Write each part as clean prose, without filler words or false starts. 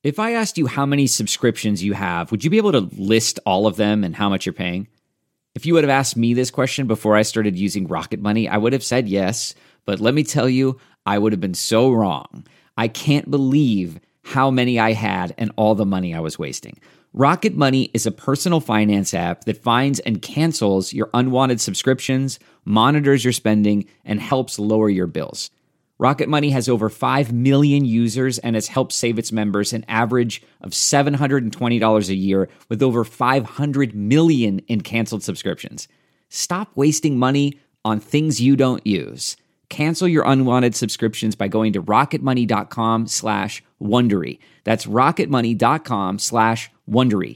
If I asked you how many subscriptions you have, would you be able to list all of them and how much you're paying? If you would have asked me this question before I started using Rocket Money, I would have said yes, but let me tell you, I would have been so wrong. I can't believe how many I had and all the money I was wasting. Rocket Money is a personal finance app that finds and cancels your unwanted subscriptions, monitors your spending, and helps lower your bills. Rocket Money has over 5 million users and has helped save its members an average of $720 a year with over 500 million in canceled subscriptions. Stop wasting money on things you don't use. Cancel your unwanted subscriptions by going to rocketmoney.com/Wondery. That's rocketmoney.com/Wondery.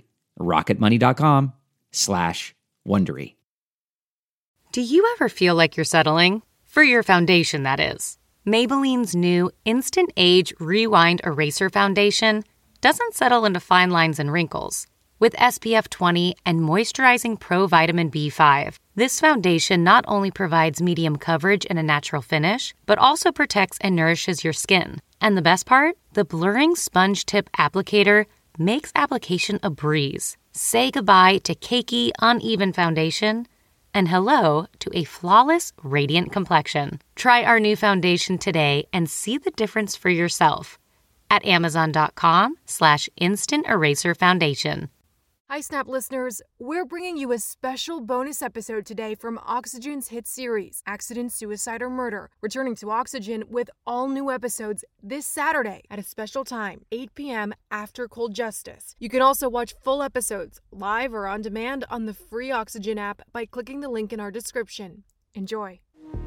rocketmoney.com/Wondery. Do you ever feel like you're settling? For your foundation, that is. Maybelline's new Instant Age Rewind Eraser Foundation doesn't settle into fine lines and wrinkles. With SPF 20 and moisturizing Pro Vitamin B5, this foundation not only provides medium coverage and a natural finish, but also protects and nourishes your skin. And the best part? The blurring sponge tip applicator makes application a breeze. Say goodbye to cakey, uneven foundation and hello to a flawless, radiant complexion. Try our new foundation today and see the difference for yourself at amazon.com/instant eraser foundation. Hi, Snap listeners. We're bringing you a special bonus episode today from Oxygen's hit series, Accident, Suicide, or Murder, returning to Oxygen with all new episodes this Saturday at a special time, 8 p.m. after Cold Justice. You can also watch full episodes, live or on demand, on the free Oxygen app by clicking the link in our description. Enjoy.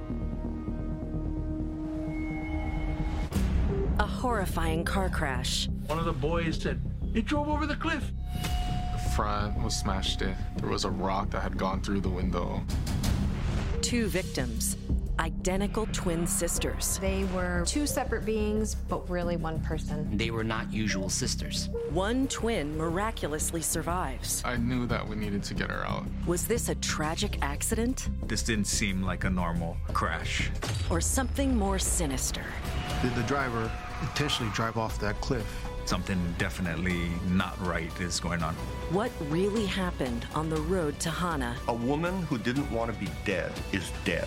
A horrifying car crash. One of the boys said, "It drove over the cliff." Front was smashed in. There was a rock that had gone through the window. 2 victims, identical twin sisters. They were 2 separate beings, but really one person. They were not usual sisters. One twin miraculously survives. I knew that we needed to get her out. Was this a tragic accident? This didn't seem like a normal crash. Or something more sinister? Did the driver intentionally drive off that cliff? Something definitely not right is going on. What really happened on the road to Hana? A woman who didn't want to be dead is dead.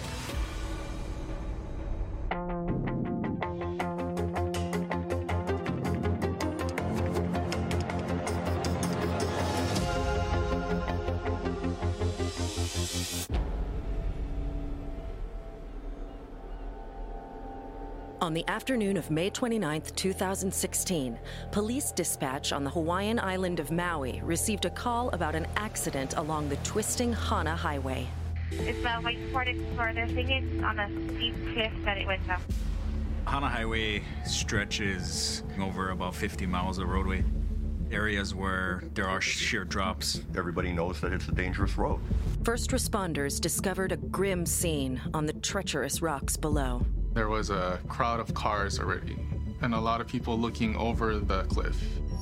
On the afternoon of May 29, 2016, police dispatch on the Hawaiian island of Maui received a call about an accident along the twisting Hana Highway. It's a white Ford Explorer. They're saying it's on a steep cliff that it went down. Hana Highway stretches over about 50 miles of roadway. Areas where there are sheer drops. Everybody knows that it's a dangerous road. First responders discovered a grim scene on the treacherous rocks below. There was a crowd of cars already, and a lot of people looking over the cliff.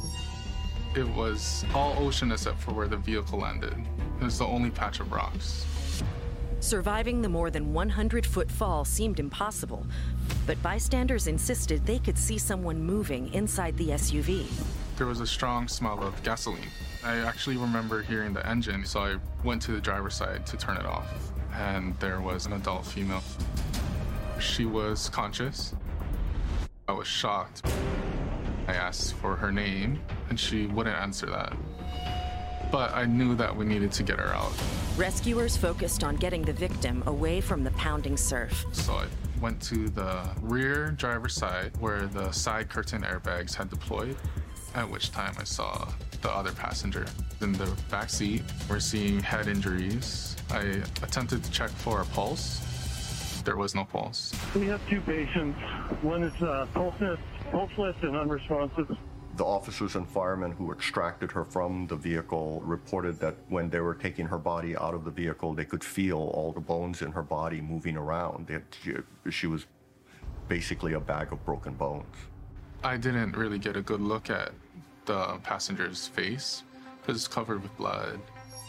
It was all ocean except for where the vehicle landed. It was the only patch of rocks. Surviving the more than 100-foot fall seemed impossible, but bystanders insisted they could see someone moving inside the SUV. There was a strong smell of gasoline. I actually remember hearing the engine, so I went to the driver's side to turn it off, and there was an adult female. She was conscious. I was shocked. I asked for her name, and she wouldn't answer that. But I knew that we needed to get her out. Rescuers focused on getting the victim away from the pounding surf. So I went to the rear driver's side where the side curtain airbags had deployed, at which time I saw the other passenger. In the back seat, we're seeing head injuries. I attempted to check for a pulse. There was no pulse. We have 2 patients. One is pulseless and unresponsive. The officers and firemen who extracted her from the vehicle reported that when they were taking her body out of the vehicle, they could feel all the bones in her body moving around. She was basically a bag of broken bones. I didn't really get a good look at the passenger's face because it's covered with blood.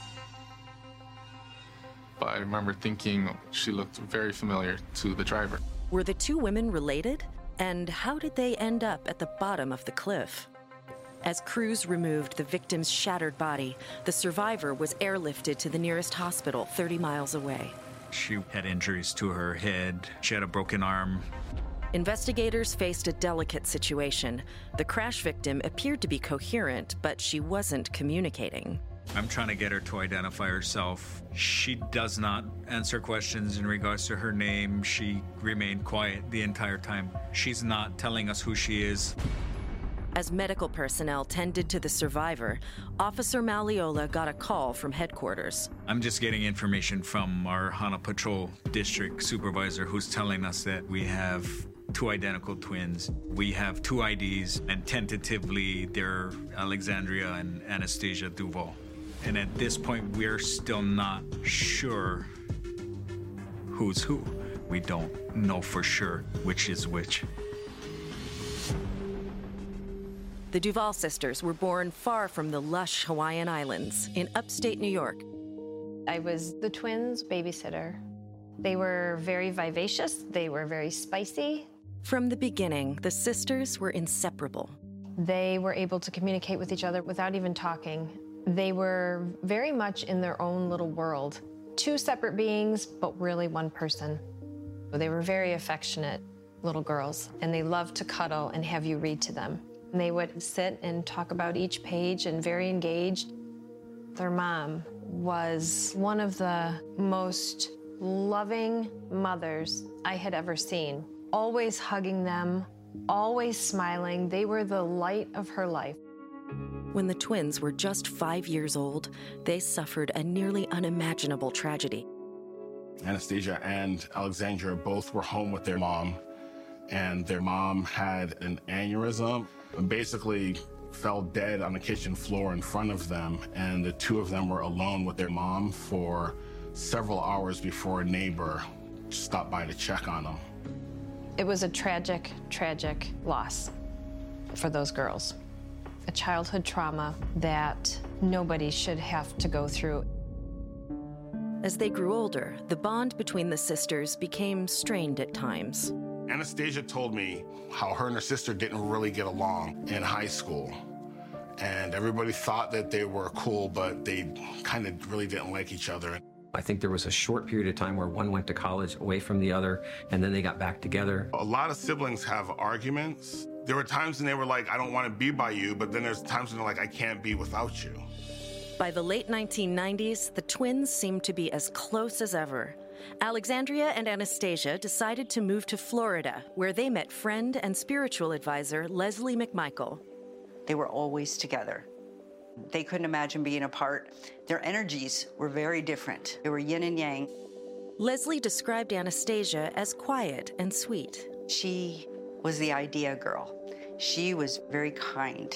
But I remember thinking she looked very familiar to the driver. Were the 2 women related? And how did they end up at the bottom of the cliff? As crews removed the victim's shattered body, the survivor was airlifted to the nearest hospital 30 miles away. She had injuries to her head. She had a broken arm. Investigators faced a delicate situation. The crash victim appeared to be coherent, but she wasn't communicating. I'm trying to get her to identify herself. She does not answer questions in regards to her name. She remained quiet the entire time. She's not telling us who she is. As medical personnel tended to the survivor, Officer Maliola got a call from headquarters. I'm just getting information from our Hana Patrol district supervisor who's telling us that we have 2 identical twins. We have 2 IDs, and tentatively they're Alexandria and Anastasia Duval. And at this point, we're still not sure who's who. We don't know for sure which is which. The Duval sisters were born far from the lush Hawaiian Islands in upstate New York. I was the twins' babysitter. They were very vivacious. They were very spicy. From the beginning, the sisters were inseparable. They were able to communicate with each other without even talking. They were very much in their own little world. 2 separate beings, but really one person. They were very affectionate little girls, and they loved to cuddle and have you read to them. And they would sit and talk about each page and very engaged. Their mom was one of the most loving mothers I had ever seen. Always hugging them, always smiling. They were the light of her life. When the twins were just 5 years old, they suffered a nearly unimaginable tragedy. Anastasia and Alexandria both were home with their mom, and their mom had an aneurysm and basically fell dead on the kitchen floor in front of them, and the 2 of them were alone with their mom for several hours before a neighbor stopped by to check on them. It was a tragic, tragic loss for those girls. A childhood trauma that nobody should have to go through. As they grew older, the bond between the sisters became strained at times. Anastasia told me how her and her sister didn't really get along in high school. And everybody thought that they were cool, but they kind of really didn't like each other. I think there was a short period of time where one went to college away from the other, and then they got back together. A lot of siblings have arguments. There were times when they were like, I don't want to be by you, but then there's times when they're like, I can't be without you. By the late 1990s, the twins seemed to be as close as ever. Alexandria and Anastasia decided to move to Florida, where they met friend and spiritual advisor Leslie McMichael. They were always together. They couldn't imagine being apart. Their energies were very different. They were yin and yang. Leslie described Anastasia as quiet and sweet. She was the idea girl. She was very kind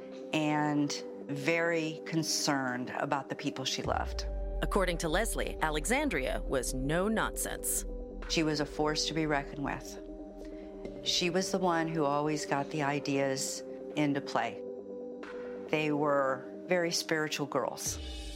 and very concerned about the people she loved. According to Leslie, Alexandria was no nonsense. She was a force to be reckoned with. She was the one who always got the ideas into play. They were very spiritual girls.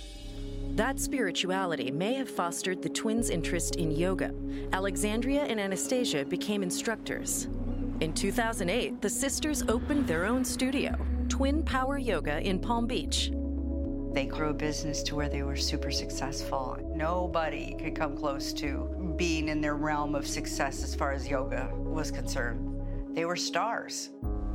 That spirituality may have fostered the twins' interest in yoga. Alexandria and Anastasia became instructors. In 2008, the sisters opened their own studio, Twin Power Yoga in Palm Beach. They grew a business to where they were super successful. Nobody could come close to being in their realm of success as far as yoga was concerned. They were stars.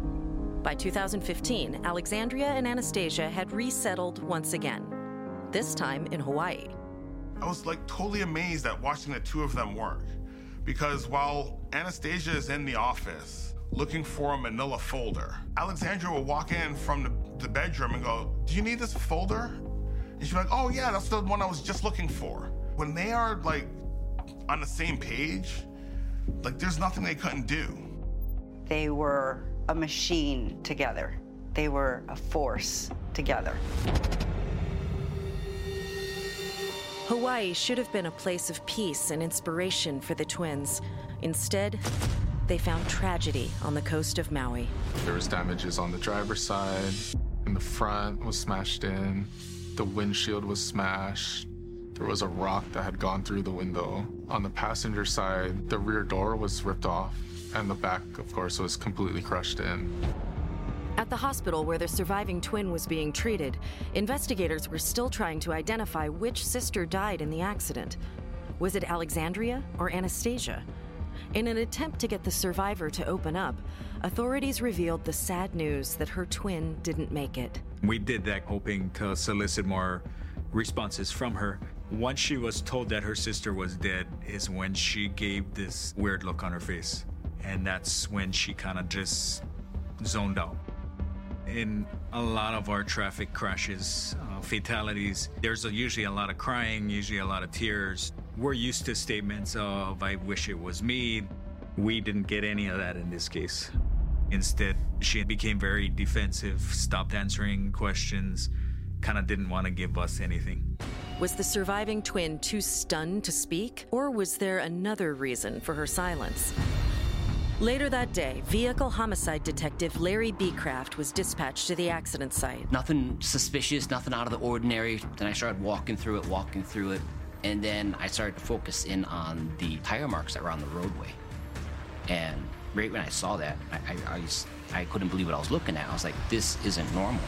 By 2015, Alexandria and Anastasia had resettled once again, this time in Hawaii. I was like totally amazed at watching the 2 of them work. Because while Anastasia is in the office looking for a manila folder, Alexandria will walk in from the bedroom and go, do you need this folder? And she'll be like, oh yeah, that's the one I was just looking for. When they are like on the same page, like there's nothing they couldn't do. They were a machine together. They were a force together. Hawaii should have been a place of peace and inspiration for the twins. Instead, they found tragedy on the coast of Maui. There was damages on the driver's side, and the front was smashed in. The windshield was smashed. There was a rock that had gone through the window. On the passenger side, the rear door was ripped off, and the back, of course, was completely crushed in. At the hospital where the surviving twin was being treated, investigators were still trying to identify which sister died in the accident. Was it Alexandria or Anastasia? In an attempt to get the survivor to open up, authorities revealed the sad news that her twin didn't make it. We did that hoping to solicit more responses from her. Once she was told that her sister was dead is when she gave this weird look on her face. And that's when she kind of just zoned out. In a lot of our traffic crashes, fatalities, there's usually a lot of crying, usually a lot of tears. We're used to statements of, I wish it was me. We didn't get any of that in this case. Instead, she became very defensive, stopped answering questions, kind of didn't want to give us anything. Was the surviving twin too stunned to speak, or was there another reason for her silence? Later that day, vehicle homicide detective Larry Beecraft was dispatched to the accident site. Nothing suspicious, nothing out of the ordinary. Then I started walking through it, and then I started to focus in on the tire marks that were on the roadway. And right when I saw that, I couldn't believe what I was looking at. I was like, this isn't normal.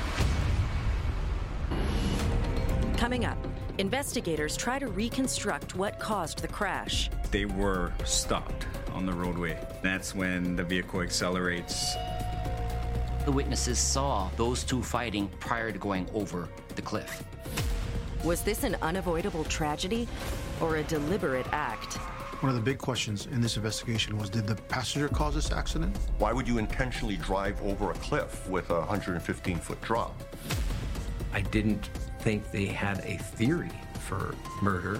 Coming up, investigators try to reconstruct what caused the crash. They were stopped on the roadway. That's when the vehicle accelerates. The witnesses saw those two fighting prior to going over the cliff. Was this an unavoidable tragedy or a deliberate act? One of the big questions in this investigation was, did the passenger cause this accident? Why would you intentionally drive over a cliff with a 115-foot drop? I didn't think they had a theory for murder.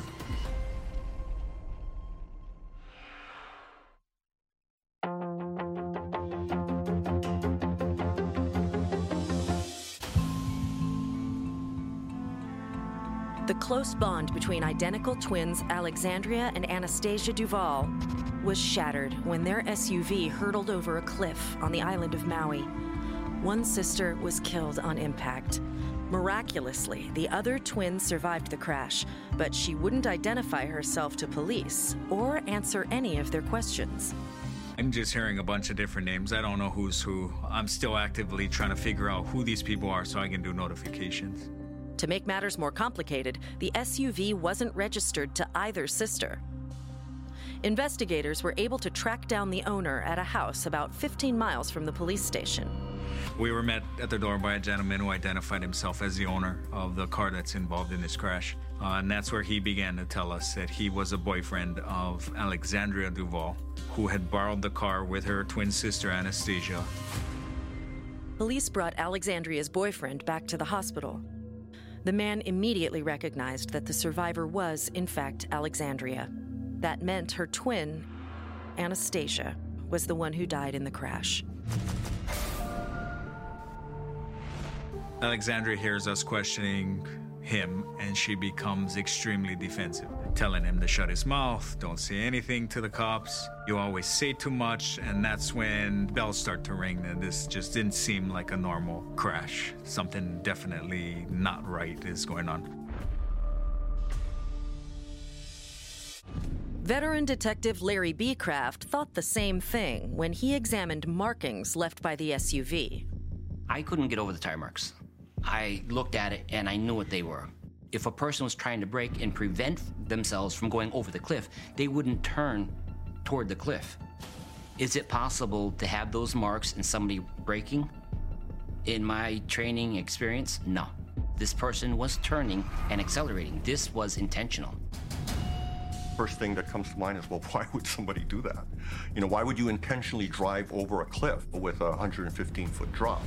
The close bond between identical twins Alexandria and Anastasia Duval was shattered when their SUV hurtled over a cliff on the island of Maui. One sister was killed on impact. Miraculously, the other twin survived the crash, but she wouldn't identify herself to police or answer any of their questions. I'm just hearing a bunch of different names. I don't know who's who. I'm still actively trying to figure out who these people are so I can do notifications. To make matters more complicated, the SUV wasn't registered to either sister. Investigators were able to track down the owner at a house about 15 miles from the police station. We were met at the door by a gentleman who identified himself as the owner of the car that's involved in this crash. And that's where he began to tell us that he was a boyfriend of Alexandria Duval, who had borrowed the car with her twin sister Anastasia. Police brought Alexandria's boyfriend back to the hospital. The man immediately recognized that the survivor was, in fact, Alexandria. That meant her twin, Anastasia, was the one who died in the crash. Alexandria hears us questioning him, and she becomes extremely defensive, telling him to shut his mouth, don't say anything to the cops, you always say too much, and that's when bells start to ring, and this just didn't seem like a normal crash. Something definitely not right is going on. Veteran detective Larry Beecraft thought the same thing when he examined markings left by the SUV. I couldn't get over the tire marks. I looked at it and I knew what they were. If a person was trying to brake and prevent themselves from going over the cliff, they wouldn't turn toward the cliff. Is it possible to have those marks in somebody braking? In my training experience, no. This person was turning and accelerating. This was intentional. First thing that comes to mind is, well, why would somebody do that? You know, why would you intentionally drive over a cliff with a 115-foot drop?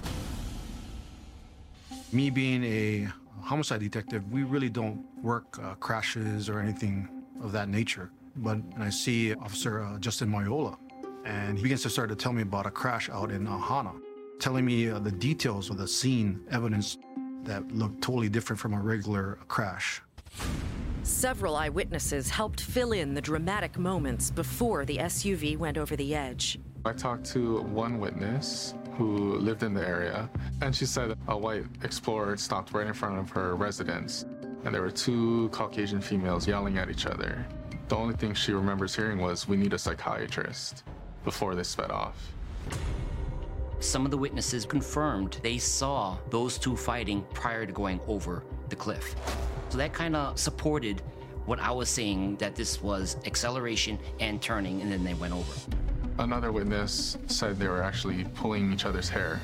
Me being a homicide detective, we really don't work crashes or anything of that nature. But when I see Officer Justin Maiola, and he begins to start to tell me about a crash out in Hana, telling me the details of the scene, evidence that looked totally different from a regular crash. Several eyewitnesses helped fill in the dramatic moments before the SUV went over the edge. I talked to one witness who lived in the area, and she said a white Explorer stopped right in front of her residence, and there were two Caucasian females yelling at each other. The only thing she remembers hearing was, "We need a psychiatrist," before they sped off. Some of the witnesses confirmed they saw those two fighting prior to going over the cliff. So that kind of supported what I was saying, that this was acceleration and turning, and then they went over. Another witness said they were actually pulling each other's hair.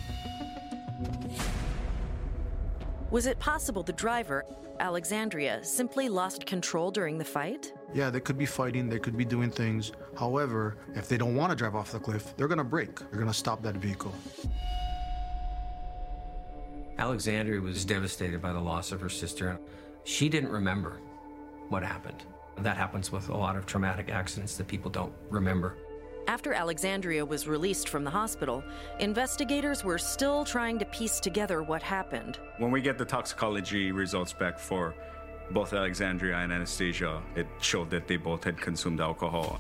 Was it possible the driver, Alexandria, simply lost control during the fight? Yeah, they could be fighting, they could be doing things. However, if they don't want to drive off the cliff, they're going to brake. They're going to stop that vehicle. Alexandria was devastated by the loss of her sister. She didn't remember what happened. That happens with a lot of traumatic accidents that people don't remember. After Alexandria was released from the hospital, investigators were still trying to piece together what happened. When we get the toxicology results back for both Alexandria and Anastasia, it showed that they both had consumed alcohol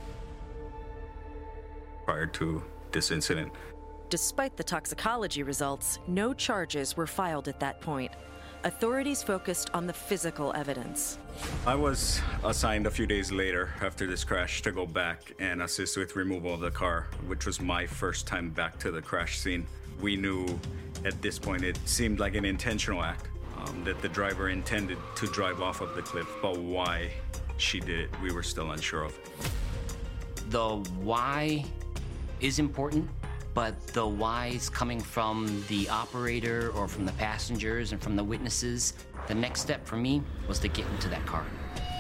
prior to this incident. Despite the toxicology results, no charges were filed at that point. Authorities focused on the physical evidence. I was assigned a few days later after this crash to go back and assist with removal of the car, which was my first time back to the crash scene. We knew at this point it seemed like an intentional act, that the driver intended to drive off of the cliff, but why she did it, we were still unsure of. The why is important, but the whys coming from the operator or from the passengers and from the witnesses, the next step for me was to get into that car.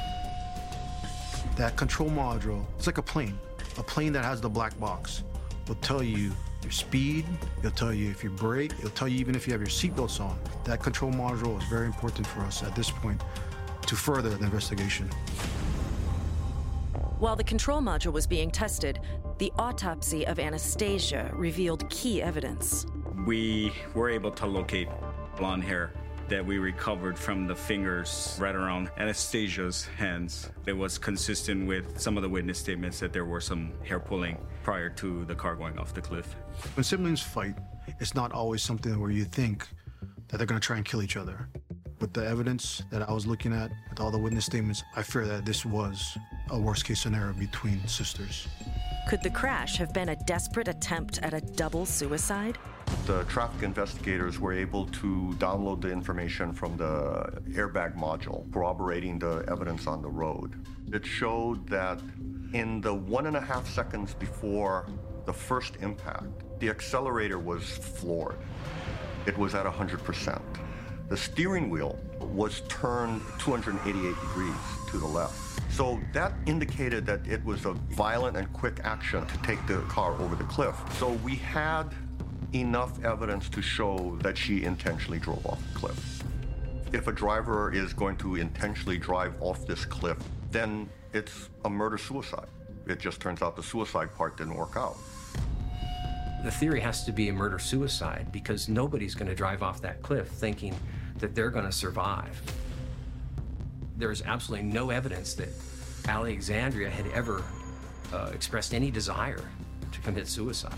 That control module, it's like a plane that has the black box. Will tell you your speed, it'll tell you if you brake, it'll tell you even if you have your seatbelts on. That control module is very important for us at this point to further the investigation. While the control module was being tested, the autopsy of Anastasia revealed key evidence. We were able to locate blonde hair that we recovered from the fingers right around Anastasia's hands. It was consistent with some of the witness statements that there were some hair pulling prior to the car going off the cliff. When siblings fight, it's not always something where you think that they're going to try and kill each other. With the evidence that I was looking at, with all the witness statements, I fear that this was a worst-case scenario between sisters. Could the crash have been a desperate attempt at a double suicide? The traffic investigators were able to download the information from the airbag module, corroborating the evidence on the road. It showed that in the 1.5 seconds before the first impact, the accelerator was floored. It was at 100%. The steering wheel was turned 288 degrees to the left. So that indicated that it was a violent and quick action to take the car over the cliff. So we had enough evidence to show that she intentionally drove off the cliff. If a driver is going to intentionally drive off this cliff, then it's a murder-suicide. It just turns out the suicide part didn't work out. The theory has to be a murder-suicide because nobody's going to drive off that cliff thinking that they're going to survive. There's absolutely no evidence that Alexandria had ever expressed any desire to commit suicide.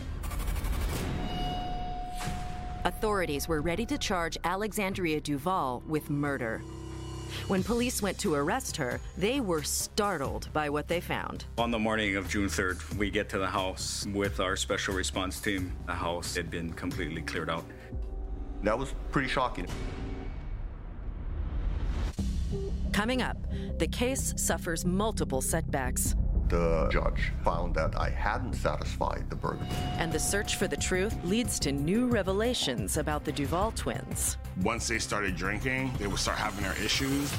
Authorities were ready to charge Alexandria Duval with murder. When police went to arrest her, they were startled by what they found. On the morning of June 3rd, we get to the house with our special response team. The house had been completely cleared out. That was pretty shocking. Coming up, the case suffers multiple setbacks. The judge found that I hadn't satisfied the burden. And the search for the truth leads to new revelations about the Duval twins. Once they started drinking, they would start having their issues.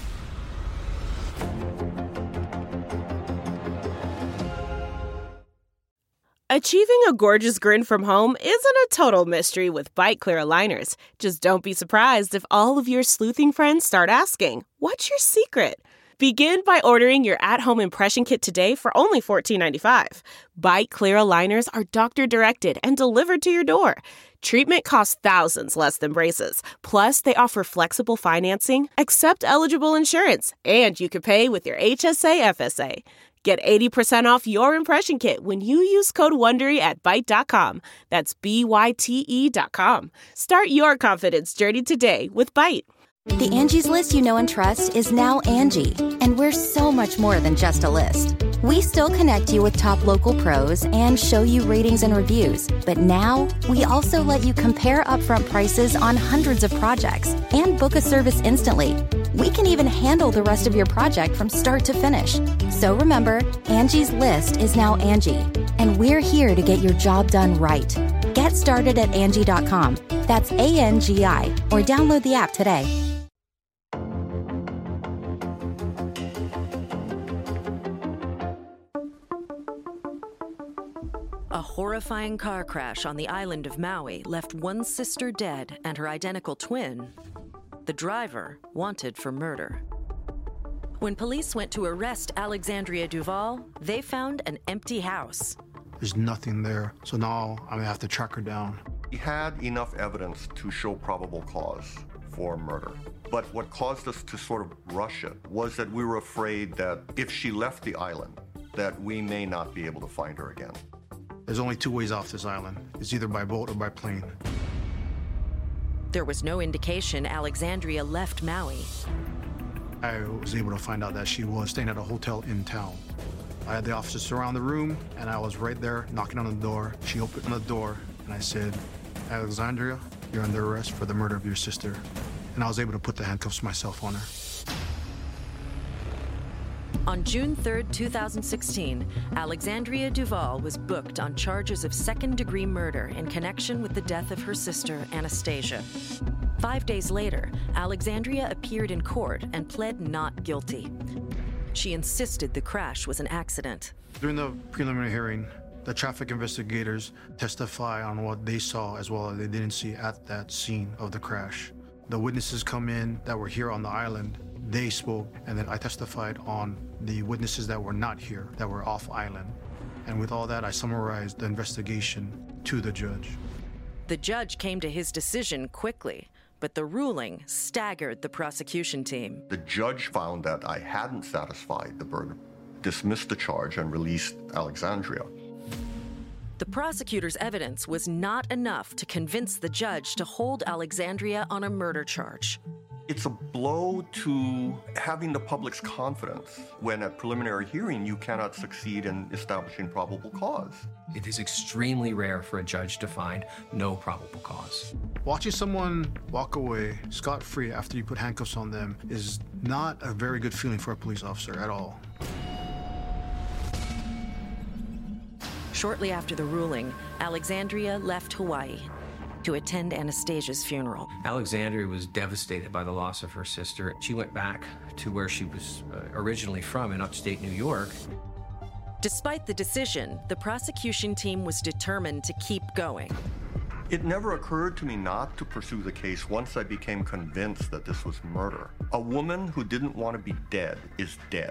Achieving a gorgeous grin from home isn't a total mystery with Byte Clear aligners. Just don't be surprised if all of your sleuthing friends start asking, "What's your secret?" Begin by ordering your at-home impression kit today for only $14.95. Byte Clear aligners are doctor-directed and delivered to your door. Treatment costs thousands less than braces. Plus, they offer flexible financing, accept eligible insurance, and you can pay with your HSA FSA. Get 80% off your impression kit when you use code WONDERY at Byte.com. That's BYTE.com. Start your confidence journey today with Byte. The Angie's List you know and trust is now Angie, and we're so much more than just a list. We still connect you with top local pros and show you ratings and reviews, but now we also let you compare upfront prices on hundreds of projects and book a service instantly. We can even handle the rest of your project from start to finish. So remember, Angie's List is now Angie, and we're here to get your job done right. Get started at Angie.com. That's ANGI, or download the app today. A horrifying car crash on the island of Maui left one sister dead and her identical twin, the driver, wanted for murder. When police went to arrest Alexandria Duval, they found an empty house. There's nothing there, so now I'm gonna have to track her down. We had enough evidence to show probable cause for murder. But what caused us to sort of rush it was that we were afraid that if she left the island, that we may not be able to find her again. There's only two ways off this island. It's either by boat or by plane. There was no indication Alexandria left Maui. I was able to find out that she was staying at a hotel in town. I had the officers surround the room, and I was right there knocking on the door. She opened the door, and I said, "Alexandria, you're under arrest for the murder of your sister." And I was able to put the handcuffs myself on her. On June 3rd, 2016, Alexandria Duval was booked on charges of second-degree murder in connection with the death of her sister, Anastasia. 5 days later, Alexandria appeared in court and pled not guilty. She insisted the crash was an accident. During the preliminary hearing, the traffic investigators testify on what they saw as well as they didn't see at that scene of the crash. The witnesses come in that were here on the island. They spoke, and then I testified on the witnesses that were not here, that were off island. And with all that, I summarized the investigation to the judge. The judge came to his decision quickly, but the ruling staggered the prosecution team. The judge found that I hadn't satisfied the burden, dismissed the charge, and released Alexandria. The prosecutor's evidence was not enough to convince the judge to hold Alexandria on a murder charge. It's a blow to having the public's confidence when at preliminary hearing you cannot succeed in establishing probable cause. It is extremely rare for a judge to find no probable cause. Watching someone walk away scot-free after you put handcuffs on them is not a very good feeling for a police officer at all. Shortly after the ruling, Alexandria left Hawaii to attend Anastasia's funeral. Alexandria was devastated by the loss of her sister. She went back to where she was originally from in upstate New York. Despite the decision, the prosecution team was determined to keep going. It never occurred to me not to pursue the case once I became convinced that this was murder. A woman who didn't want to be dead is dead.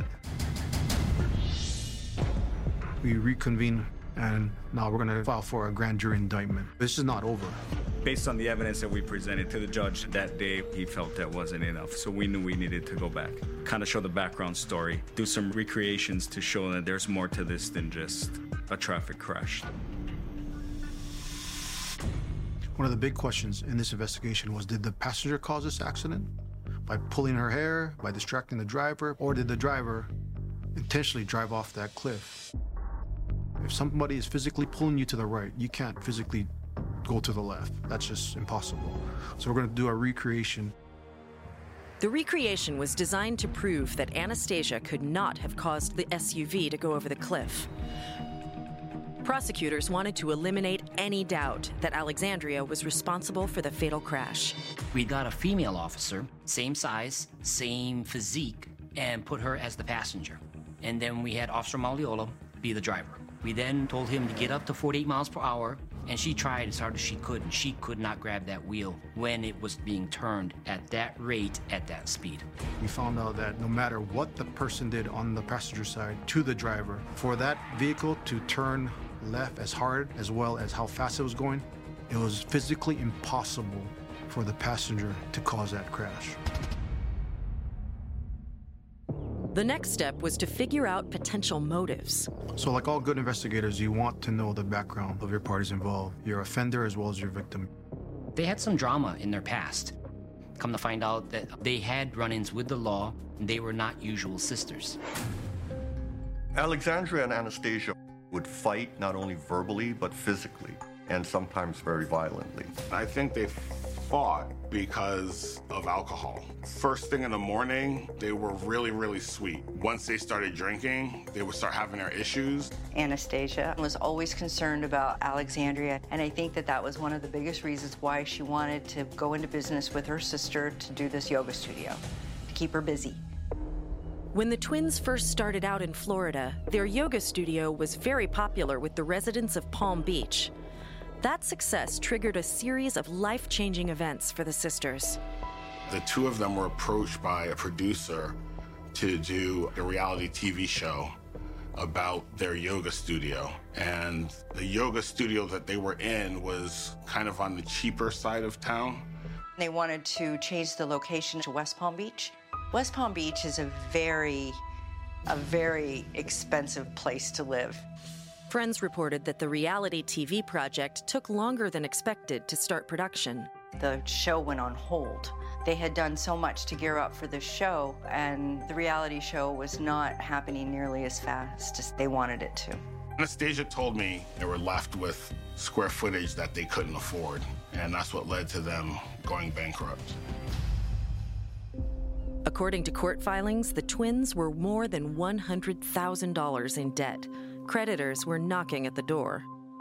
We reconvene, and now we're going to file for a grand jury indictment. This is not over. Based on the evidence that we presented to the judge that day, he felt that wasn't enough, so we knew we needed to go back, kind of show the background story, do some recreations to show that there's more to this than just a traffic crash. One of the big questions in this investigation was, did the passenger cause this accident? By pulling her hair, by distracting the driver, or did the driver intentionally drive off that cliff? If somebody is physically pulling you to the right, you can't physically go to the left. That's just impossible. So we're going to do a recreation. The recreation was designed to prove that Anastasia could not have caused the SUV to go over the cliff. Prosecutors wanted to eliminate any doubt that Alexandria was responsible for the fatal crash. We got a female officer, same size, same physique, and put her as the passenger. And then we had Officer Maliola be the driver. We then told him to get up to 48 miles per hour, and she tried as hard as she could, and she could not grab that wheel when it was being turned at that rate, at that speed. We found out that no matter what the person did on the passenger side to the driver, for that vehicle to turn left as hard as well as how fast it was going, it was physically impossible for the passenger to cause that crash. The next step was to figure out potential motives. So like all good investigators, you want to know the background of your parties involved, your offender as well as your victim. They had some drama in their past. Come to find out that they had run-ins with the law, and they were not usual sisters. Alexandria and Anastasia would fight not only verbally, but physically, and sometimes very violently. I think they fought because of alcohol. First thing in the morning, they were really, really sweet. Once they started drinking, they would start having their issues. Anastasia was always concerned about Alexandria, and I think that was one of the biggest reasons why she wanted to go into business with her sister to do this yoga studio, to keep her busy. When the twins first started out in Florida, their yoga studio was very popular with the residents of Palm Beach. That success triggered a series of life-changing events for the sisters. The two of them were approached by a producer to do a reality TV show about their yoga studio. And the yoga studio that they were in was kind of on the cheaper side of town. They wanted to change the location to West Palm Beach. West Palm Beach is a very expensive place to live. Friends reported that the reality TV project took longer than expected to start production. The show went on hold. They had done so much to gear up for the show, and the reality show was not happening nearly as fast as they wanted it to. Anastasia told me they were left with square footage that they couldn't afford, and that's what led to them going bankrupt. According to court filings, the twins were more than $100,000 in debt. Creditors were knocking at the door.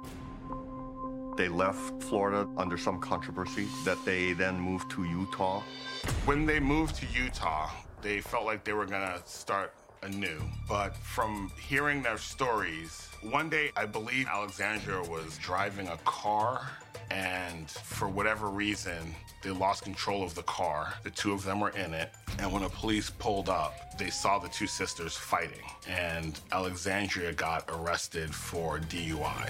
They left Florida under some controversy that they then moved to Utah. When they moved to Utah, they felt like they were gonna start anew. But from hearing their stories, one day I believe Alexandria was driving a car, and for whatever reason, they lost control of the car. The two of them were in it, and when the police pulled up, they saw the two sisters fighting, and Alexandria got arrested for DUI.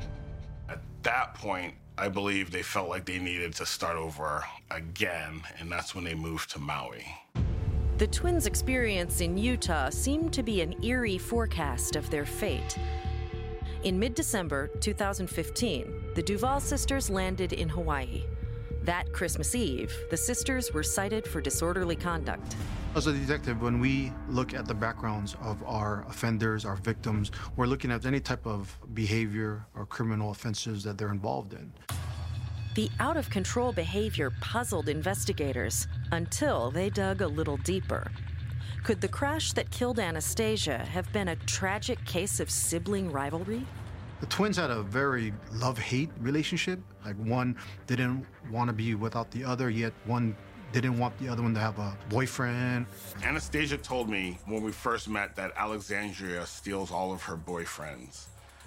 At that point, I believe they felt like they needed to start over again, and that's when they moved to Maui. The twins' experience in Utah seemed to be an eerie forecast of their fate. In mid-December 2015, the Duvall sisters landed in Hawaii. That Christmas Eve, the sisters were cited for disorderly conduct. As a detective, when we look at the backgrounds of our offenders, our victims, we're looking at any type of behavior or criminal offenses that they're involved in. The out-of-control behavior puzzled investigators until they dug a little deeper. Could the crash that killed Anastasia have been a tragic case of sibling rivalry? The twins had a very love-hate relationship. Like, one didn't want to be without the other, yet one didn't want the other one to have a boyfriend. Anastasia told me when we first met that Alexandria steals all of her boyfriends.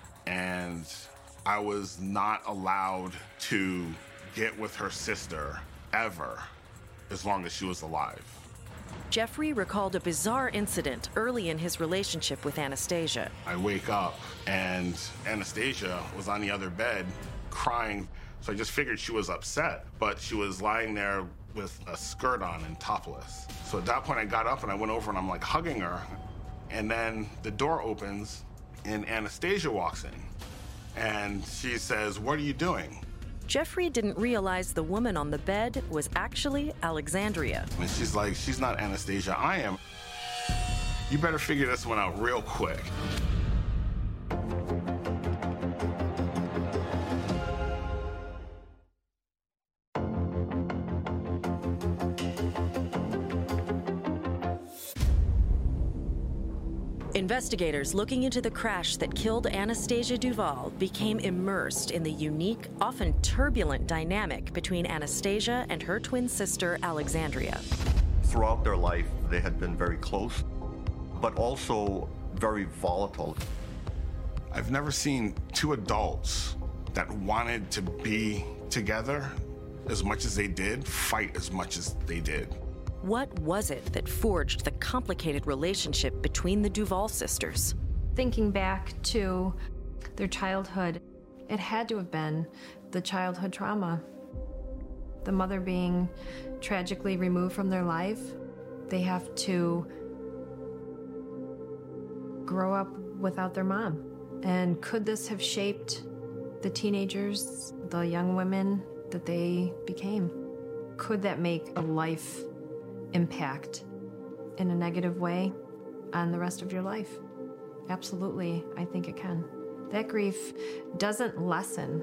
And I was not allowed to get with her sister ever, as long as she was alive. Jeffrey recalled a bizarre incident early in his relationship with Anastasia. I wake up and Anastasia was on the other bed crying, so I just figured she was upset, but she was lying there with a skirt on and topless. So at that point I got up and I went over and I'm like hugging her, and then the door opens and Anastasia walks in and she says, "What are you doing?" Jeffrey didn't realize the woman on the bed was actually Alexandria. And she's like, "She's not Anastasia, I am. You better figure this one out real quick." Investigators looking into the crash that killed Anastasia Duvall became immersed in the unique, often turbulent dynamic between Anastasia and her twin sister, Alexandria. Throughout their life, they had been very close, but also very volatile. I've never seen two adults that wanted to be together as much as they did, fight as much as they did. What was it that forged the complicated relationship between the Duvall sisters? Thinking back to their childhood, it had to have been the childhood trauma. The mother being tragically removed from their life, they have to grow up without their mom. And could this have shaped the teenagers, the young women that they became? Could that make a life impact in a negative way on the rest of your life? Absolutely, I think it can. That grief doesn't lessen.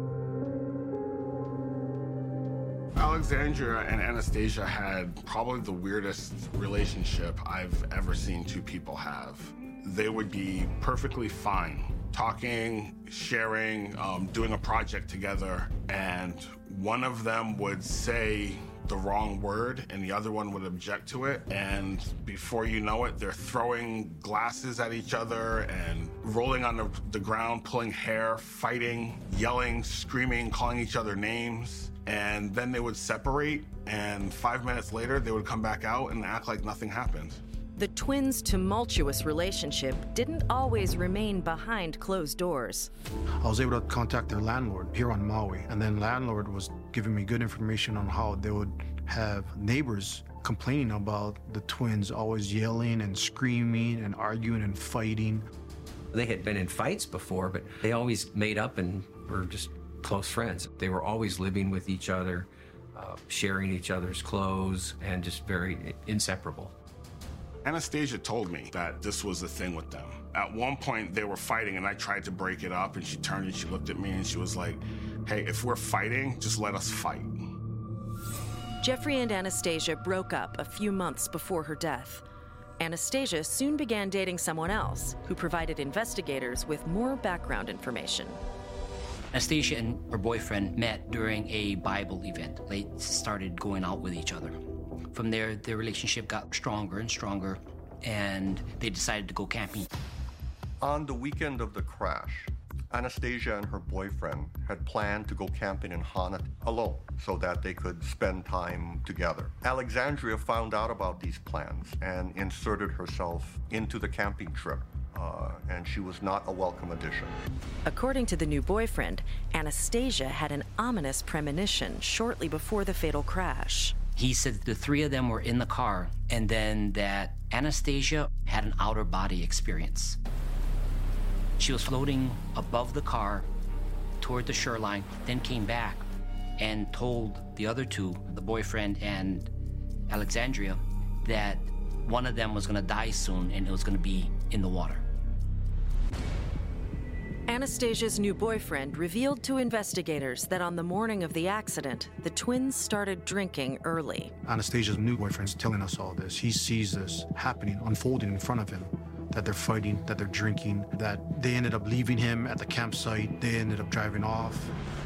Alexandria and Anastasia had probably the weirdest relationship I've ever seen two people have. They would be perfectly fine, talking, sharing, doing a project together, and one of them would say the wrong word and the other one would object to it, and before you know it, they're throwing glasses at each other and rolling on the ground, pulling hair, fighting, yelling, screaming, calling each other names. And then they would separate, and 5 minutes later, they would come back out and act like nothing happened. The twins' tumultuous relationship didn't always remain behind closed doors. I was able to contact their landlord here on Maui, and then landlord was giving me good information on how they would have neighbors complaining about the twins always yelling and screaming and arguing and fighting. They had been in fights before, but they always made up and were just close friends. They were always living with each other, sharing each other's clothes, and just very inseparable. Anastasia told me that this was the thing with them. At one point, they were fighting, and I tried to break it up, and she turned and she looked at me, and she was like, hey, if we're fighting, just let us fight. Jeffrey and Anastasia broke up a few months before her death. Anastasia soon began dating someone else who provided investigators with more background information. Anastasia and her boyfriend met during a Bible event. They started going out with each other. From there, their relationship got stronger and stronger, and they decided to go camping. On the weekend of the crash, Anastasia and her boyfriend had planned to go camping in Hana alone so that they could spend time together. Alexandria found out about these plans and inserted herself into the camping trip. And she was not a welcome addition. According to the new boyfriend, Anastasia had an ominous premonition shortly before the fatal crash. He said the three of them were in the car, and then that Anastasia had an outer body experience. She was floating above the car toward the shoreline, then came back and told the other two, the boyfriend and Alexandria, that one of them was going to die soon and it was going to be in the water. Anastasia's new boyfriend revealed to investigators that on the morning of the accident, the twins started drinking early. Anastasia's new boyfriend's telling us all this. He sees this happening, unfolding in front of him, that they're fighting, that they're drinking, that they ended up leaving him at the campsite. They ended up driving off.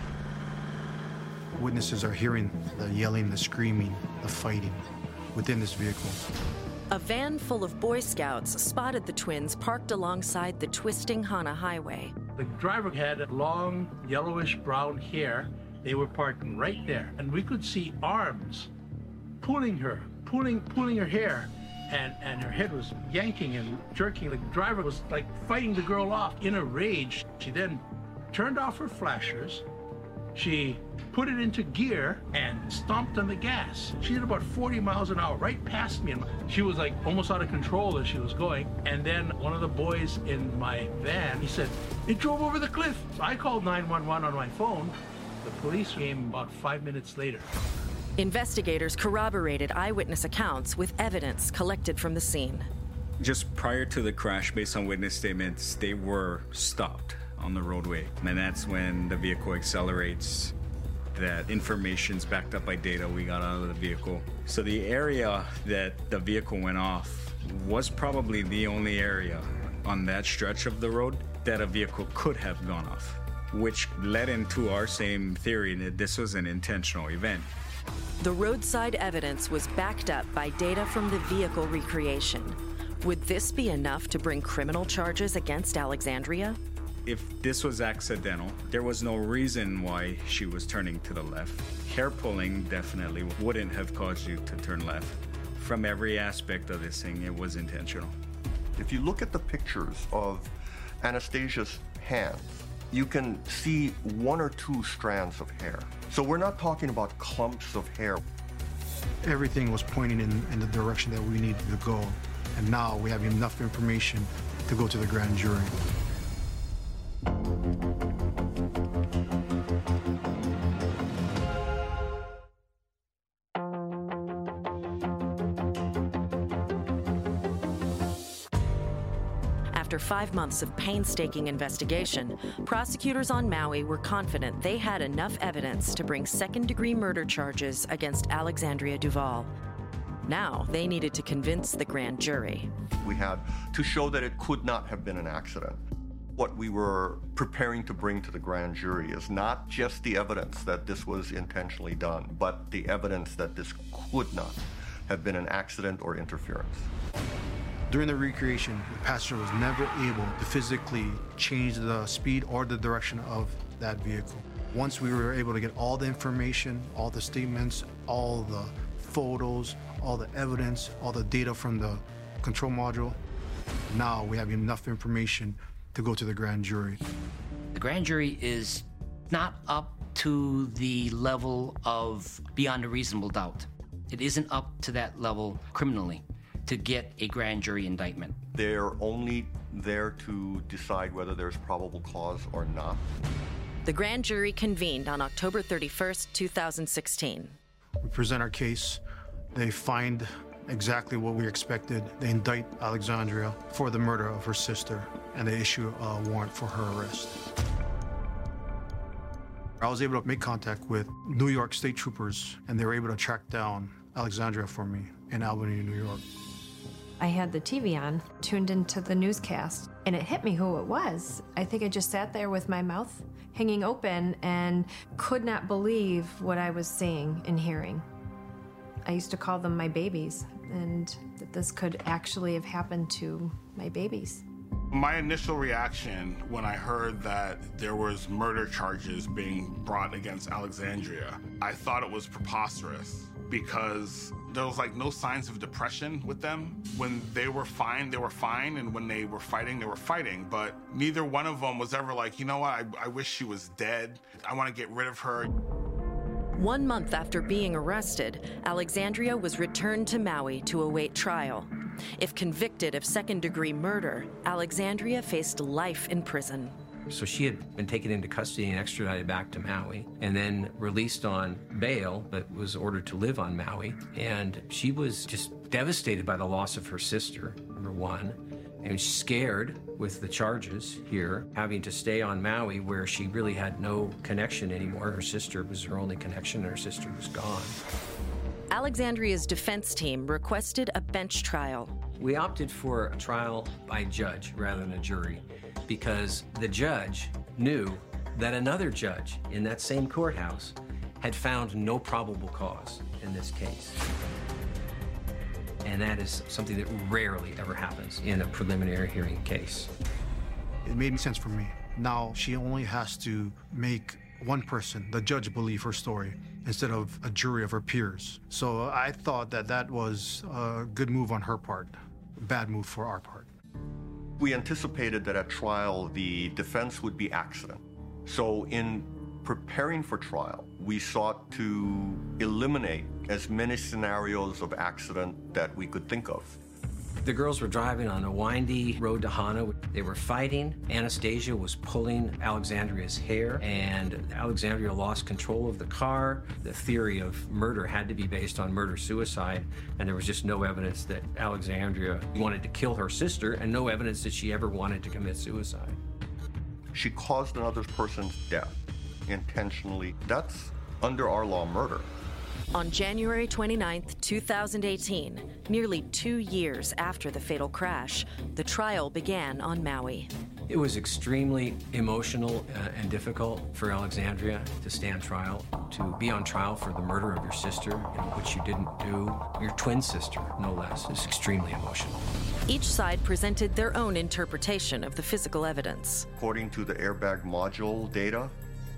Witnesses are hearing the yelling, the screaming, the fighting within this vehicle. A van full of Boy Scouts spotted the twins parked alongside the twisting Hana Highway. The driver had long, yellowish-brown hair. They were parked right there, and we could see arms pulling her hair, and her head was yanking and jerking. The driver was like fighting the girl off in a rage. She then turned off her flashers. She put it into gear and stomped on the gas. She did about 40 miles an hour right past me. And she was like almost out of control as she was going. And then one of the boys in my van, he said, it drove over the cliff. So I called 911 on my phone. The police came about 5 minutes later. Investigators corroborated eyewitness accounts with evidence collected from the scene. Just prior to the crash, based on witness statements, they were stopped on the roadway. And that's when the vehicle accelerates. That information's backed up by data we got out of the vehicle. So the area that the vehicle went off was probably the only area on that stretch of the road that a vehicle could have gone off, which led into our same theory that this was an intentional event. The roadside evidence was backed up by data from the vehicle recreation. Would this be enough to bring criminal charges against Alexandria? If this was accidental, there was no reason why she was turning to the left. Hair pulling definitely wouldn't have caused you to turn left. From every aspect of this thing, it was intentional. If you look at the pictures of Anastasia's hands, you can see one or two strands of hair. So we're not talking about clumps of hair. Everything was pointing in the direction that we needed to go. And now we have enough information to go to the grand jury. After 5 months of painstaking investigation, prosecutors on Maui were confident they had enough evidence to bring second-degree murder charges against Alexandria Duval. Now they needed to convince the grand jury. We had to show that it could not have been an accident. What we were preparing to bring to the grand jury is not just the evidence that this was intentionally done, but the evidence that this could not have been an accident or interference. During the recreation, the passenger was never able to physically change the speed or the direction of that vehicle. Once we were able to get all the information, all the statements, all the photos, all the evidence, all the data from the control module, now we have enough information to go to the grand jury. The grand jury is not up to the level of beyond a reasonable doubt. It isn't up to that level criminally to get a grand jury indictment. They're only there to decide whether there's probable cause or not. The grand jury convened on October 31st, 2016. We present our case. They find exactly what we expected. They indict Alexandria for the murder of her sister, and they issue a warrant for her arrest. I was able to make contact with New York State Troopers, and they were able to track down Alexandria for me in Albany, New York. I had the TV on, tuned into the newscast, and it hit me who it was. I think I just sat there with my mouth hanging open and could not believe what I was seeing and hearing. I used to call them my babies, and that this could actually have happened to my babies. My initial reaction when I heard that there was murder charges being brought against Alexandria, I thought it was preposterous because there was like no signs of depression with them. When they were fine, and when they were fighting, but neither one of them was ever like, you know what, I wish she was dead. I want to get rid of her. 1 month after being arrested, Alexandria was returned to Maui to await trial. If convicted of second-degree murder, Alexandria faced life in prison. So she had been taken into custody and extradited back to Maui and then released on bail, but was ordered to live on Maui. And she was just devastated by the loss of her sister, number one, and scared with the charges here, having to stay on Maui where she really had no connection anymore. Her sister was her only connection, and her sister was gone. Alexandria's defense team requested a bench trial. We opted for a trial by judge rather than a jury because the judge knew that another judge in that same courthouse had found no probable cause in this case. And that is something that rarely ever happens in a preliminary hearing case. It made sense for me. Now she only has to make one person, the judge, believe her story instead of a jury of her peers. So I thought that that was a good move on her part, a bad move for our part. We anticipated that at trial, the defense would be accident. So in preparing for trial, we sought to eliminate as many scenarios of accident that we could think of. The girls were driving on a windy road to Hana. They were fighting. Anastasia was pulling Alexandria's hair, and Alexandria lost control of the car. The theory of murder had to be based on murder-suicide, and there was just no evidence that Alexandria wanted to kill her sister, and no evidence that she ever wanted to commit suicide. She caused another person's death intentionally. That's, under our law, murder. On January 29, 2018, nearly 2 years after the fatal crash, the trial began on Maui. It was extremely emotional and difficult for Alexandria to stand trial, to be on trial for the murder of your sister, which you didn't do, your twin sister, no less. It's extremely emotional. Each side presented their own interpretation of the physical evidence. According to the airbag module data,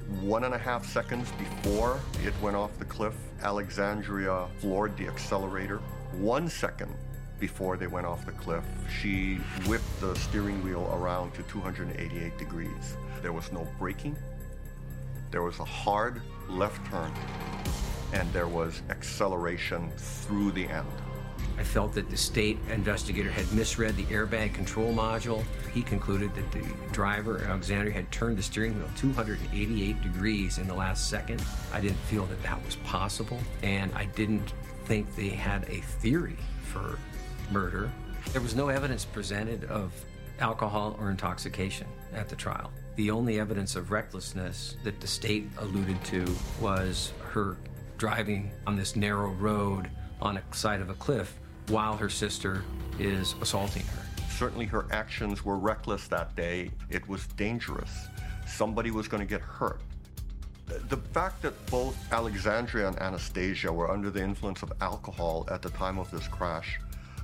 1.5 seconds before it went off the cliff, Alexandria floored the accelerator. 1 second before they went off the cliff, she whipped the steering wheel around to 288 degrees. There was no braking. There was a hard left turn, and there was acceleration through the end. I felt that the state investigator had misread the airbag control module. He concluded that the driver, Alexandria, had turned the steering wheel 288 degrees in the last second. I didn't feel that that was possible, and I didn't think they had a theory for murder. There was no evidence presented of alcohol or intoxication at the trial. The only evidence of recklessness that the state alluded to was her driving on this narrow road on a side of a cliff while her sister is assaulting her. Certainly her actions were reckless that day. It was dangerous. Somebody was going to get hurt. The fact that both Alexandria and Anastasia were under the influence of alcohol at the time of this crash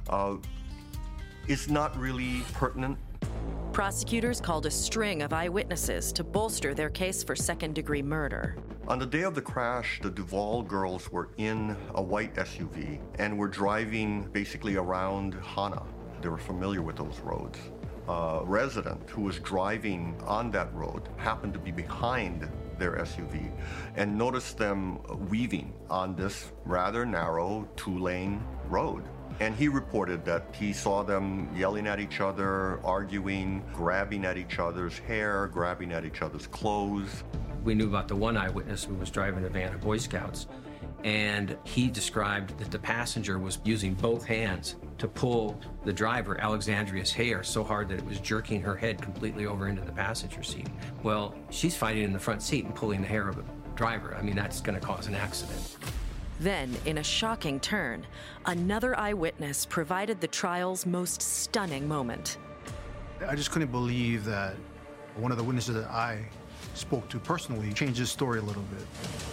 is not really pertinent. Prosecutors called a string of eyewitnesses to bolster their case for second-degree murder. On the day of the crash, the Duvall girls were in a white SUV and were driving basically around Hana. They were familiar with those roads. A resident who was driving on that road happened to be behind their SUV and noticed them weaving on this rather narrow two-lane road. And he reported that he saw them yelling at each other, arguing, grabbing at each other's hair, grabbing at each other's clothes. We knew about the one eyewitness who was driving a van of Boy Scouts, and he described that the passenger was using both hands to pull the driver, Alexandria's hair, so hard that it was jerking her head completely over into the passenger seat. Well, she's fighting in the front seat and pulling the hair of the driver. I mean, that's going to cause an accident. Then, in a shocking turn, another eyewitness provided the trial's most stunning moment. I just couldn't believe that one of the witnesses that I spoke to personally changed his story a little bit.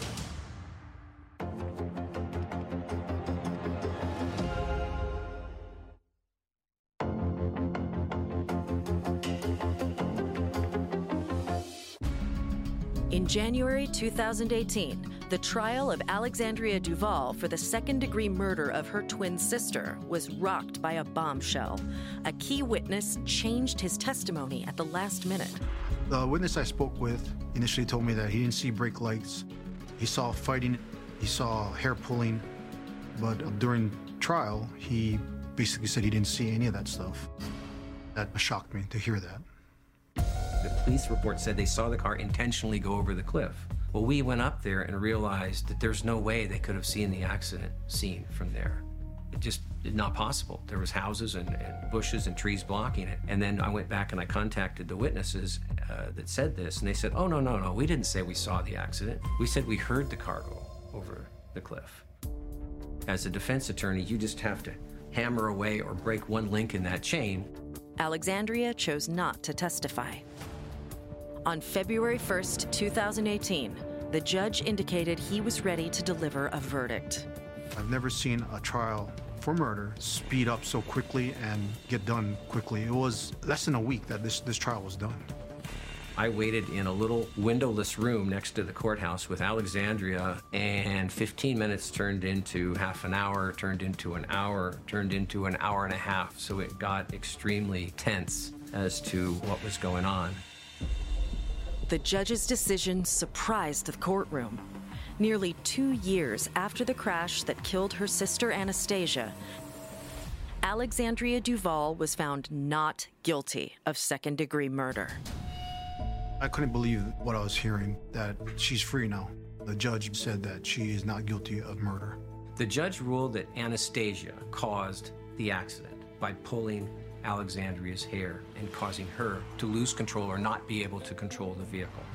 In January 2018, the trial of Alexandria Duvall for the second-degree murder of her twin sister was rocked by a bombshell. A key witness changed his testimony at the last minute. The witness I spoke with initially told me that he didn't see brake lights. He saw fighting, he saw hair pulling, but during trial, he basically said he didn't see any of that stuff. That shocked me to hear that. The police report said they saw the car intentionally go over the cliff. Well, we went up there and realized that there's no way they could have seen the accident scene from there. It just not possible. There was houses and bushes and trees blocking it. And then I went back and I contacted the witnesses that said this, and they said, oh, no, we didn't say we saw the accident. We said we heard the car go over the cliff. As a defense attorney, you just have to hammer away or break one link in that chain. Alexandria chose not to testify. On February 1st, 2018, the judge indicated he was ready to deliver a verdict. I've never seen a trial for murder speed up so quickly and get done quickly. It was less than a week that this trial was done. I waited in a little windowless room next to the courthouse with Alexandria, and 15 minutes turned into half an hour, turned into an hour, turned into an hour and a half. So it got extremely tense as to what was going on. The judge's decision surprised the courtroom. Nearly 2 years after the crash that killed her sister Anastasia, Alexandria Duvall was found not guilty of second-degree murder. I couldn't believe what I was hearing, that she's free now. The judge said that she is not guilty of murder. The judge ruled that Anastasia caused the accident by pulling Alexandria's hair and causing her to lose control or not be able to control the vehicle.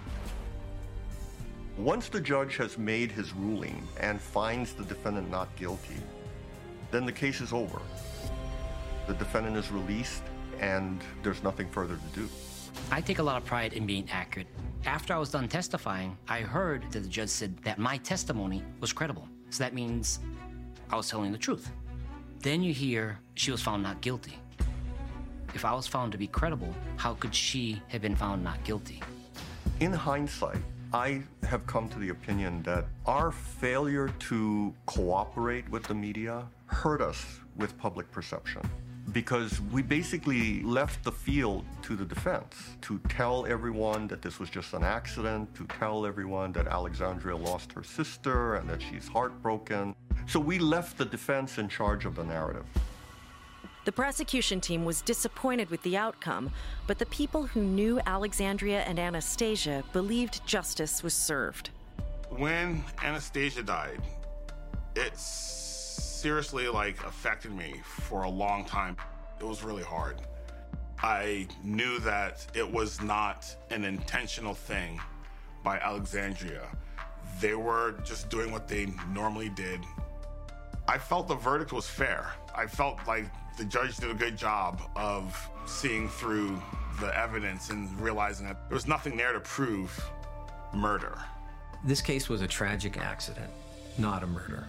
Once the judge has made his ruling and finds the defendant not guilty, then the case is over. The defendant is released and there's nothing further to do. I take a lot of pride in being accurate. After I was done testifying, I heard that the judge said that my testimony was credible. So that means I was telling the truth. Then you hear she was found not guilty. If I was found to be credible, how could she have been found not guilty? In hindsight, I have come to the opinion that our failure to cooperate with the media hurt us with public perception, because we basically left the field to the defense to tell everyone that this was just an accident, to tell everyone that Alexandria lost her sister and that she's heartbroken. So we left the defense in charge of the narrative. The prosecution team was disappointed with the outcome, but the people who knew Alexandria and Anastasia believed justice was served. When Anastasia died, it seriously affected me for a long time. It was really hard. I knew that it was not an intentional thing by Alexandria. They were just doing what they normally did. I felt the verdict was fair. I felt like the judge did a good job of seeing through the evidence and realizing that there was nothing there to prove murder. This case was a tragic accident, not a murder.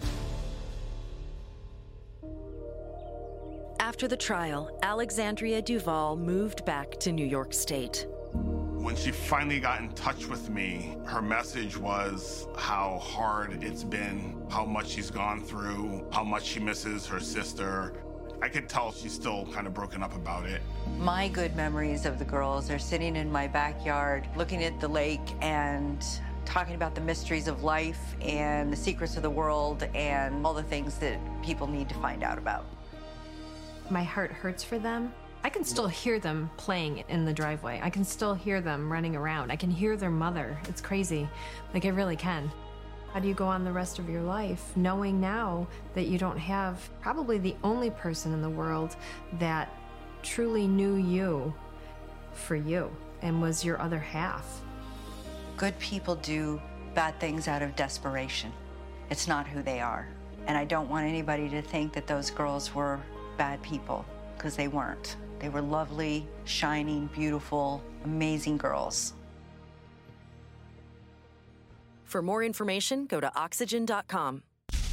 After the trial, Alexandria Duval moved back to New York State. When she finally got in touch with me, her message was how hard it's been, how much she's gone through, how much she misses her sister. I could tell she's still kind of broken up about it. My good memories of the girls are sitting in my backyard, looking at the lake and talking about the mysteries of life and the secrets of the world and all the things that people need to find out about. My heart hurts for them. I can still hear them playing in the driveway. I can still hear them running around. I can hear their mother. It's crazy. Like, I really can. How do you go on the rest of your life knowing now that you don't have probably the only person in the world that truly knew you for you and was your other half? Good people do bad things out of desperation. It's not who they are. And I don't want anybody to think that those girls were bad people, because they weren't. They were lovely, shining, beautiful, amazing girls. For more information, go to Oxygen.com.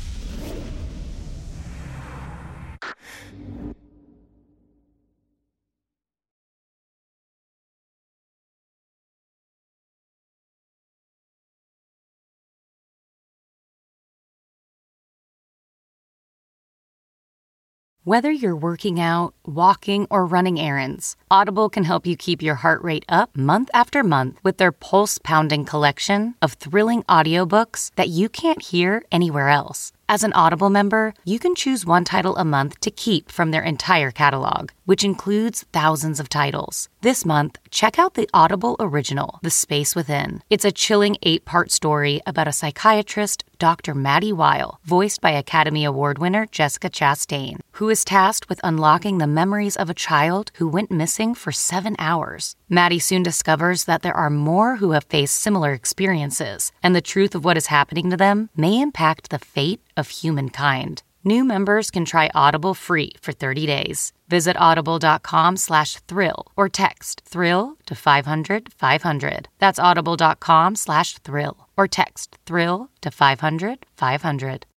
Whether you're working out, walking, or running errands, Audible can help you keep your heart rate up month after month with their pulse-pounding collection of thrilling audiobooks that you can't hear anywhere else. As an Audible member, you can choose one title a month to keep from their entire catalog, which includes thousands of titles. This month, check out the Audible original, The Space Within. It's a chilling 8-part story about a psychiatrist, Dr. Maddie Weil, voiced by Academy Award winner Jessica Chastain, who is tasked with unlocking the memories of a child who went missing for 7 hours. Maddie soon discovers that there are more who have faced similar experiences, and the truth of what is happening to them may impact the fate of humankind. New members can try Audible free for 30 days. Visit audible.com/thrill or text thrill to 500-500. That's audible.com/thrill or text thrill to 500-500.